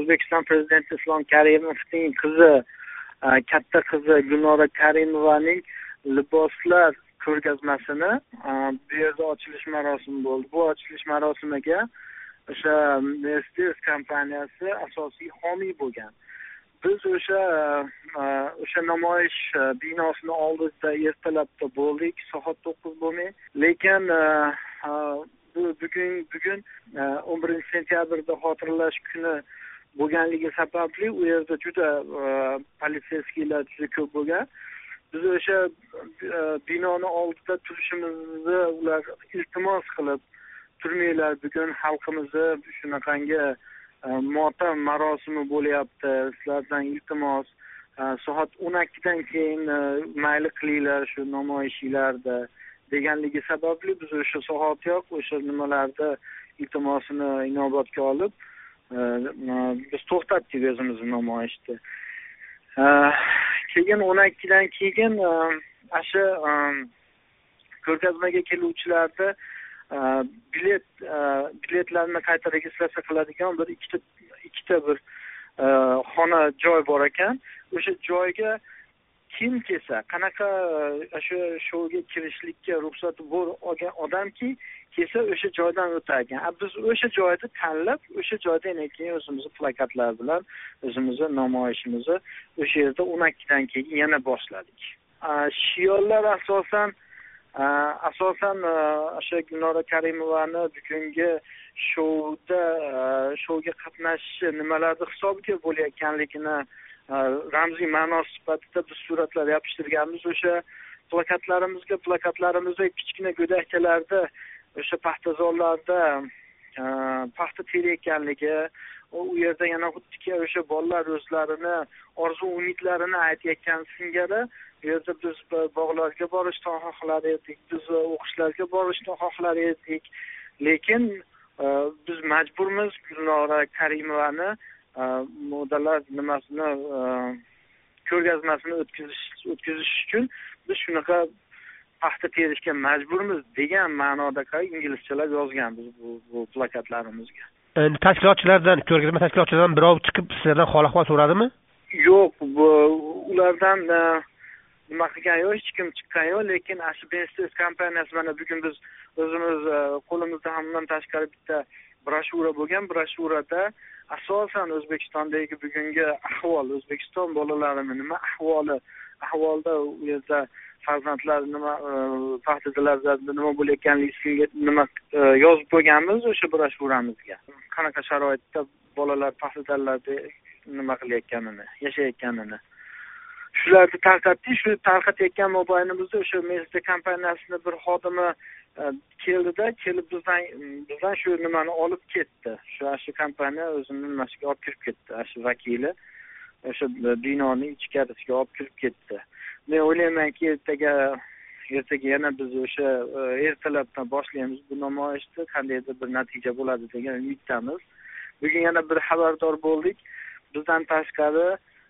O'zbekiston Prezidenti Islom Karimovning qizi, katta qizi Gulnora Karimovaning liboslar ko'rgazmasini bu yerda ochilish marosimi bo'ldi. Bu ochilish marosimiga o'sha Mercedes kompaniyasi asosiy homiy bo'lgan. Biz o'sha namoyish binosini oldida ertalabda bo'ldik, soat 9 bo'lmay. Lekin bugun 11 sentyabrda xotirlash kuni bo'lganligi sababli u yerda juda politsiyskilar juda ko'p bo'lgan. Biz o'sha binoni oldida turishimizni ular iltimos qilib, turmanglar, bugun xalqimizni shunaqangi motam marosimi bo'lyapti, sizlardan iltimos, soat 12 dan keyin mayli qilinglar shu namoyishlarda deganligi sababli biz o'sha soatyoq o'sha nimalarda iltimosini inobatga olib biz to'xtatdik o'zimizni namoyishni. Keyin 12 dan keyin o'sha ko'rgazmaga keluvchilarda biletlarni qayta registratsiya qiladigan bir ikkita bir xona joy bor ekan. O'sha joyga kim kelsa, qanaqa o'sha shouga kirishlikka ruxsati bor olgan odamki kelsa o'sha joydan o'tar ekan. Biz o'sha joyni tanlab, o'sha joydan keyin o'zimizni plakatlar bilan o'zimizni namoyishimizni o'sha yerda 12 dan keyin yana boshladik. Shiorlar asosan o'sha Gulnora Karimovani bugungi shouga qatnashishi nimalarni hisobiga bo'layotganligini ramziy ma'no sifatida biz suratlar yopishtirganmiz. O'sha plakatlarimizda kichkina go'dakchalarda o'sha paxtazorlarda paxta terayotganligi, u yerda yana xuddiki o'sha bolalar o'zlarini orzu umidlarini aytayotgan singari bu yerda biz bog'larga borishni xohlar edik, biz o'qishlarga borishni xohlar edik. Lekin biz majburmiz Gulnora Karimovani modalar nimasini ko'rgazmasini o'tkazish uchun biz shunaqa paxta terishga majburmiz degan ma'noda inglizchalar yozganmiz bu plakatlarimizga. Tashkilotchilardan, ko'rgazma tashkilotchilaridan birov chiqib sizlardan hol-ahvol so'radimi? Yo'q, ulardan nima qilgan yo'q, hech kim chiqqan yo'q, lekin Mercedes kompaniyasi mana bugun biz o'zimiz qo'limizda hamdan tashqari bitta broshura bo'lgan. Broshurada asosan O'zbekistondagi bugungi ahvol, O'zbekiston bolalarining nima ahvolda u yerda farzandlar nima paxtalarda nima bo'layotganligiga nima yozib qo'yganmiz o'sha broshuramizga. Qanaqa sharoitda bolalar paxtalarda nima qilayotganini, yashayotganini. Shularni tarqatdik. Shu tarqatayotgan mobaynimizda o'sha Mercedes kompaniyasining bir xodimi keldi-da, kelib bizdan shu nimani olib ketdi. Shu kompaniya o'zining nimasiga olib kirib ketdi. Shu vakili o'sha binoning ichkarisiga olib kirib ketdi. Men o'ylaymanki, ertaga yana biz o'sha ertalabdan boshlaymiz bu namoyishni, qandaydir bir natija bo'ladi degan umiddamiz. Bugun yana bir xabardor bo'ldik. Bizdan tashqari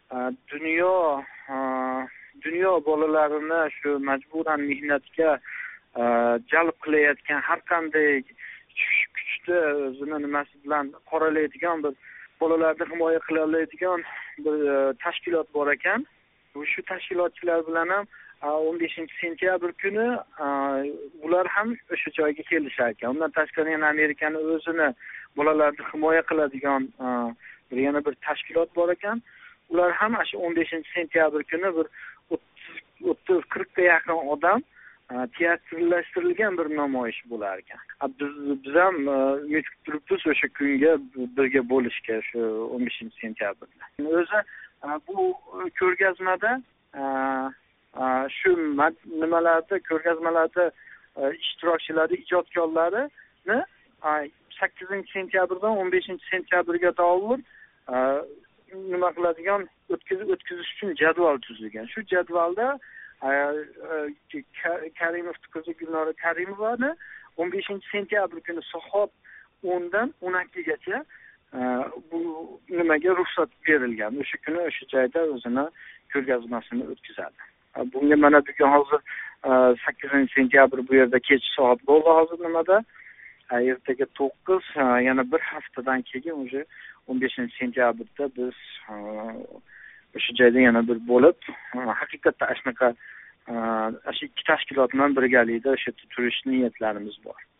dunyo bolalarini shu majburan mehnatga jalb qilayotgan har qanday kuchni o'zini nimasi bilan qoralaydigan bir bolalarni himoya qila oladigan bir tashkilot bor ekan. Shu tashkilotchilar bilan ham 15 sentyabr kuni ular ham o'sha joyga kelishar ekan. Undan tashqari yana Amerikani o'zini bolalarni himoya qiladigan yana bir tashkilot bor ekan. Ular ham shu 15 sentyabr kuni bir 30-40 ga yaqin odam teatrlashtirilgan bir namoyish bo'lar ekan. Biz ham umid turibmiz o'sha kunga birga bo'lishga shu 15 sentyabrda. O'zi bu ko'rgazmada shu nimalarda ko'rgazmalarda ishtirokchilari, ijodkorlarini 8 sentyabrdan 15 sentyabrga doir nima qiladigan o'tkazish uchun jadval tuzilgan. Shu jadvalda Karimov qizi Gulnora Karimovani 15 sentyabr kuni soat 10 dan 12 gacha bu nimaga ruxsat berilgan. O'sha kuni o'sha joyda o'zini ko'rgazmasini o'tkazadi. Bunga mana bugun hozir 8 sentyabr bu yerda kech soat bo'ldi hozir nimada ertaga 9, yana bir haftadan keyin уже 15-sentyabrda biz o'sha joyda yana bir bo'lib, haqiqatda shunaqa ikki tashkilot bilan birgalikda o'sha yerda turish niyatlarimiz bor.